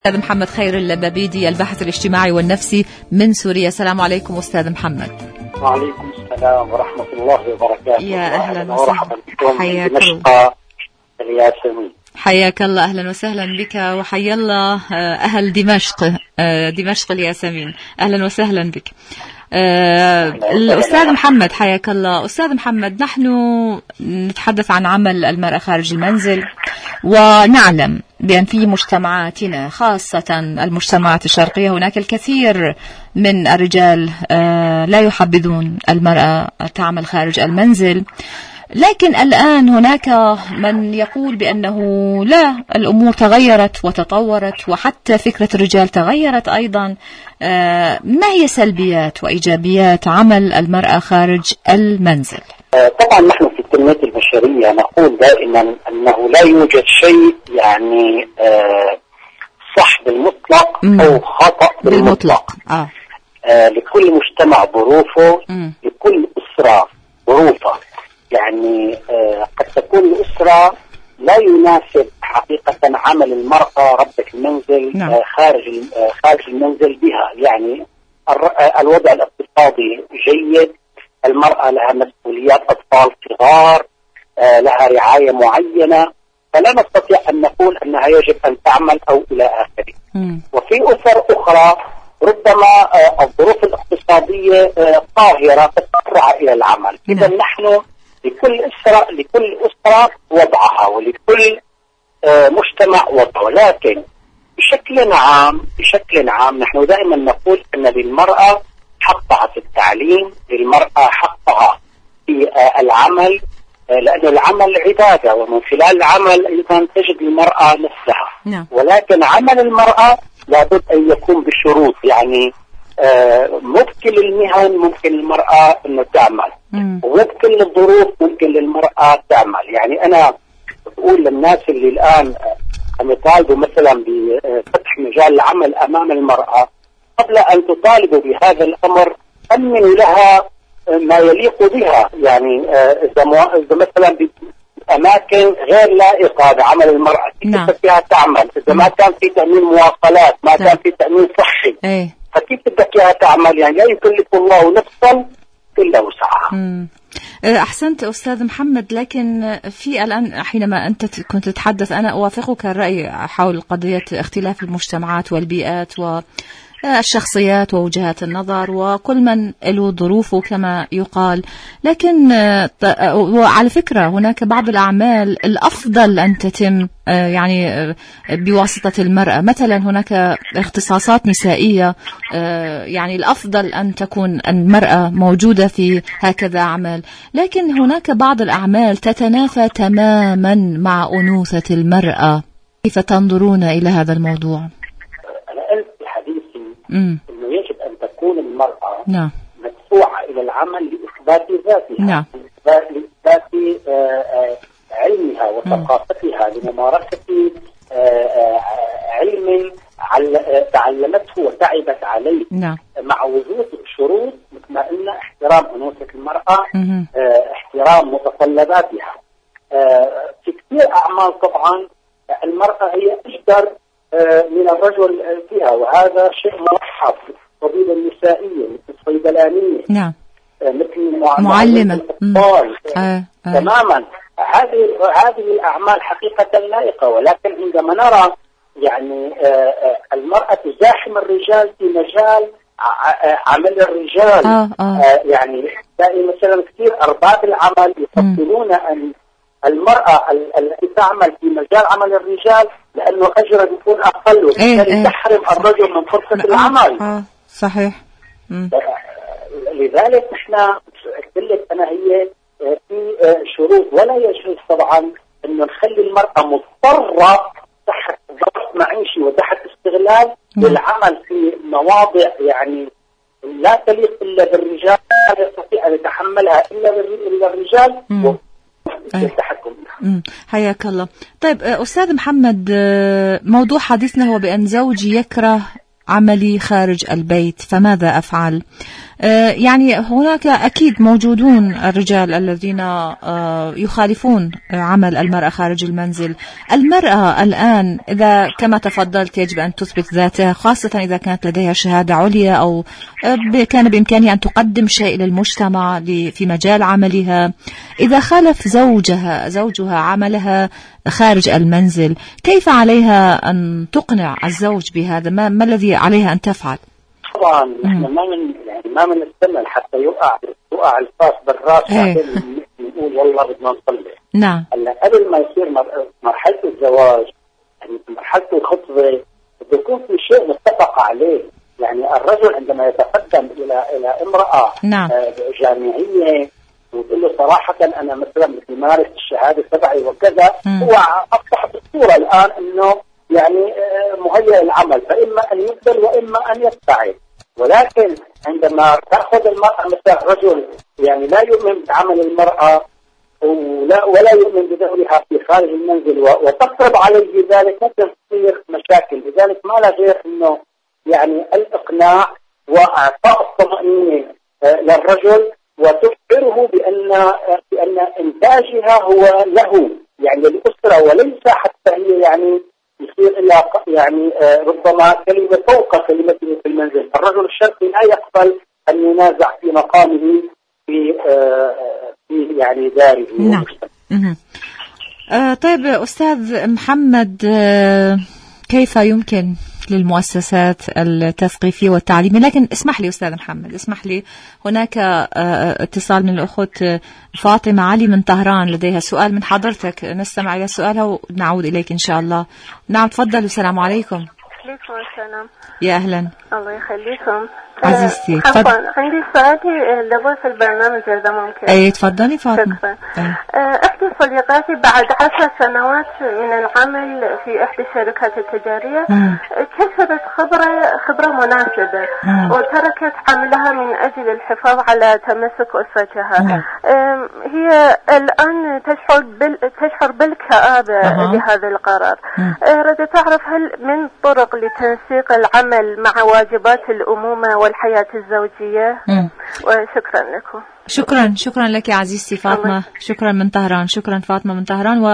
أستاذ محمد خير اللبابيدي، الباحث الاجتماعي والنفسي من سوريا. السلام عليكم أستاذ محمد. وعليكم السلام ورحمة الله وبركاته. يا أهلا وسهلا، حياك الله الياسمين. حياك الله، أهلا وسهلا بك، وحيا الله أهل دمشق الياسمين، أهلا وسهلا بك. الأستاذ محمد حياك الله. أستاذ محمد، نحن نتحدث عن عمل المرأة خارج المنزل، ونعلم بأن في مجتمعاتنا خاصة المجتمعات الشرقية هناك الكثير من الرجال لا يحبذون المرأة تعمل خارج المنزل، لكن الآن هناك من يقول بأنه لا، الأمور تغيرت وتطورت، وحتى فكرة الرجال تغيرت أيضا. ما هي سلبيات وإيجابيات عمل المرأة خارج المنزل؟ طبعا نحن في التنمية البشرية نقول دائما أنه لا يوجد شيء يعني صح بالمطلق أو خطأ بالمطلق. لكل مجتمع ظروفه، لكل أسرة ظروفها. يعني قد تكون الأسرة لا يناسب حقيقة عمل المرأة ربة المنزل خارج المنزل بها. يعني الوضع الاقتصادي جيد، المرأة لها مسؤوليات أطفال صغار، لها رعاية معينة، فلا نستطيع أن نقول أنها يجب أن تعمل أو إلى آخره. وفي أسر أخرى ربما الظروف الاقتصادية قاهرة تدفعها إلى العمل. إذا نحن لكل أسرة وضعها، ولكل مجتمع وضعه. لكن بشكل عام نحن دائما نقول أن للمرأة حقها في التعليم، للمرأة حقها في العمل، لأن العمل عبادة، ومن خلال العمل أيضا تجد المرأة نفسها. ولكن عمل المرأة لابد أن يكون بشروط. يعني ممكن للمهن ممكن المرأة أن تعمل، وممكن للظروف ممكن للمرأة تعمل. يعني أنا بقول للناس اللي الآن يطالبوا مثلا بفتح مجال العمل أمام المرأة، قبل أن تطالبوا بهذا الأمر أمنوا لها ما يليق بها. يعني إذا مثلا بأماكن غير لائقة بعمل المرأة كيف فيها تعمل؟ إذا ما كان في تأمين مواصلات، ما كان في تأمين صحي، فكيف بدك إياها تعمل؟ يعني لا يكلف الله نفسا إلا وسعها. أحسنت أستاذ محمد، لكن في الآن حينما أنت كنت تتحدث أنا أوافقك الرأي حول قضية اختلاف المجتمعات والبيئات والشخصيات ووجهات النظر، وكل من له ظروفه كما يقال. لكن وعلى فكرة هناك بعض الأعمال الأفضل أن تتم يعني بواسطة المرأة. مثلا هناك اختصاصات نسائية يعني الأفضل أن تكون المرأة موجودة في هكذا أعمال، لكن هناك بعض الأعمال تتنافى تماما مع أنوثة المرأة. كيف تنظرون إلى هذا الموضوع؟ أنا قلت في حديثي أنه يجب أن تكون المرأة مدفوعة إلى العمل لإثبات ذاتها، لإثبات علمها وثقافتها، لممارسة علم تعلمته وتعبت عليه، مع وجود شروط مثل ما قلنا: احترام أنوثة المرأة، احترام متطلباتها. في كثير أعمال طبعا المرأة هي أجدر من الرجل فيها، وهذا شيء مرحب. الطبيبة النسائية، مثل الصيدلانية، مثل معلمة الأطفال، تماما. هذه الأعمال حقيقة لائقة، ولكن عندما نرى يعني المرأة تزاحم الرجال في مجال عمل الرجال، يعني تلاقي مثلا كثير أرباب العمل يفضلون أن المرأة التي تعمل في مجال عمل الرجال لأنه أجرها يكون أقل، وبالتالي تحرم الرجل من فرصة العمل. صحيح. لذلك نحن قلت أنا هي في شروط، ولا يجوز طبعا أنه نخلي المرأة مضطرة تحت ضغط معيشي وتحت استغلال للعمل في مواضع يعني لا تليق إلا بالرجال، لا يستطيع أن يتحملها إلا الرجال التحكم. حياك الله. طيب أستاذ محمد، موضوع حديثنا هو بأن زوجي يكره عملي خارج البيت فماذا أفعل؟ يعني هناك أكيد موجودون الرجال الذين يخالفون عمل المرأة خارج المنزل. المرأة الآن إذا كما تفضلت يجب أن تثبت ذاتها، خاصة إذا كانت لديها شهادة عليا أو كان بإمكانها أن تقدم شيء للمجتمع في مجال عملها. إذا خالف زوجها عملها خارج المنزل، كيف عليها أن تقنع الزوج بهذا؟ ما الذي عليها أن تفعل؟ طبعا احنا ما بنستنى حتى يقع الفاس بالراس بعدين نقول والله بدنا نصلي. نعم. هلا قبل ما يصير مرحله الزواج، يعني مرحله الخطبه بده يكون في شيء متفق عليه. يعني الرجل عندما يتقدم الى امراه نعم. جامعيه ويقول له صراحه انا مثلا بدي مارس الشهاده تبعي وكذا، هو اصبحت الصوره الان انه يعني مهيئ العمل، فإما أن يقبل وإما أن يبتعد. ولكن عندما تأخذ المرأة مثل رجل يعني لا يؤمن بعمل المرأة ولا يؤمن بدورها في خارج المنزل وتقرب عليه ذلك، ممكن تصير مشاكل. لذلك ما لا غير أنه يعني الإقناع وإعطاء الطمأنينة للرجل وتخبره بأن إنتاجها هو له يعني للأسرة، وليس حتى هي يعني يصير إلا يعني ربما كلمة فوق كلمته في المنزل. الرجل الشرقي لا يقبل أن ينازع في مقامه في يعني داره. نعم. طيب أستاذ محمد، كيف يمكن للمؤسسات التثقيفية والتعليمية؟ لكن اسمح لي أستاذ محمد، اسمح لي، هناك اتصال من الأخت فاطمة علي من طهران، لديها سؤال من حضرتك، نستمع إلى سؤالها ونعود إليك إن شاء الله. نعم تفضل. السلام عليكم. عليكم السلام. يا أهلا. الله يخليكم. عزيزتي عندي سؤالي لضيف البرنامج إذا ممكن. أي تفضلي فاطمة. إحدى صديقاتي بعد 10 سنوات من العمل في إحدى الشركات التجارية كسبت خبرة مناسبة وتركت عملها من أجل الحفاظ على تمسك أسرتها. هي الآن تشعر بالكآبة لهذا القرار. ردت تعرف هل من طرق لتنسيق العمل مع واجبات الأمومة والحياة الزوجية؟ وشكرا لكم. شكرا لك يا عزيزتي فاطمة. شكرا من طهران. شكرا فاطمة من طهران.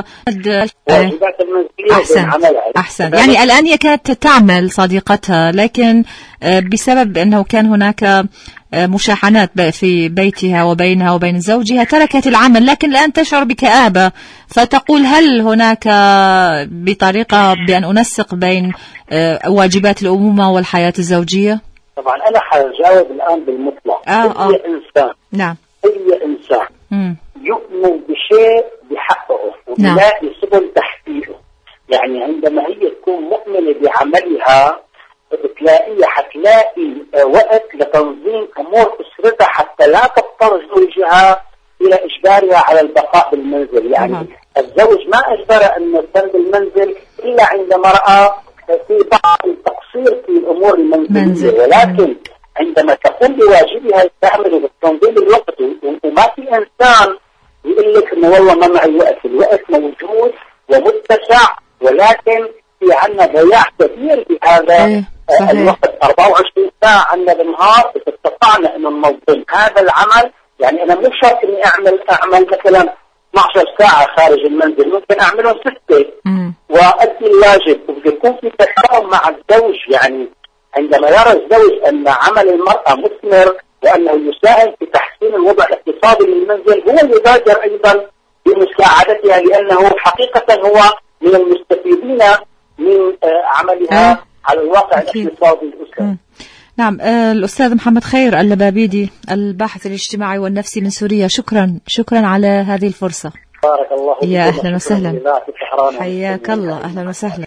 أحسن. يعني الآن هي كانت تعمل صديقتها، لكن بسبب أنه كان هناك مشاحنات في بيتها وبينها وبين زوجها تركت العمل، لكن الآن تشعر بكآبة، فتقول هل هناك بطريقة بأن أنسق بين واجبات الأمومة والحياة الزوجية؟ طبعا أنا حجاوب الآن بالمطلق. أي إنسان نعم. أي إنسان يؤمن بشيء بحقه وبيلاقي سبل تحقيقه. يعني عندما هي تكون مؤمنة بعملها حتلاقي وقت لتنظيم أمور أسرتها حتى لا تضطر زوجها إلى إجبارها على البقاء بالمنزل. يعني الزوج ما أجبر أن يكون بالمنزل إلا عندما رأى في بعض التقصير في الأمور المنزلية، ولكن عندما تقوم بواجبها تعمل بالتنظيم الوقت. وما في إنسان يقول لك إنه والله ما معي وقت، الوقت موجود ومتسع، ولكن في عنا ضياع كثير في هذا الوقت. 24 ساعة عنا بالنهار، إذا استطعنا إنه ننظم هذا العمل. يعني أنا مش شرط إني أعمل مثلا 12 ساعة خارج المنزل، ممكن أعملهم 6 وأدي الواجب. وبده يكون في تفاهم مع الزوج. يعني عندما يرى الزوج أن عمل المرأة مثمر وأنه يساهم في تحسين الوضع الاقتصادي للمنزل، هو يبادر أيضا بمساعدتها، لأنه حقيقة هو من المستفيدين من عملها على الواقع الاقتصادي الأسري. نعم. الأستاذ محمد خير اللبابيدي، الباحث الاجتماعي والنفسي من سوريا، شكرا على هذه الفرصة. بارك الله فيك. يا أهلا وسهلا. حياك الله. أهلا وسهلا.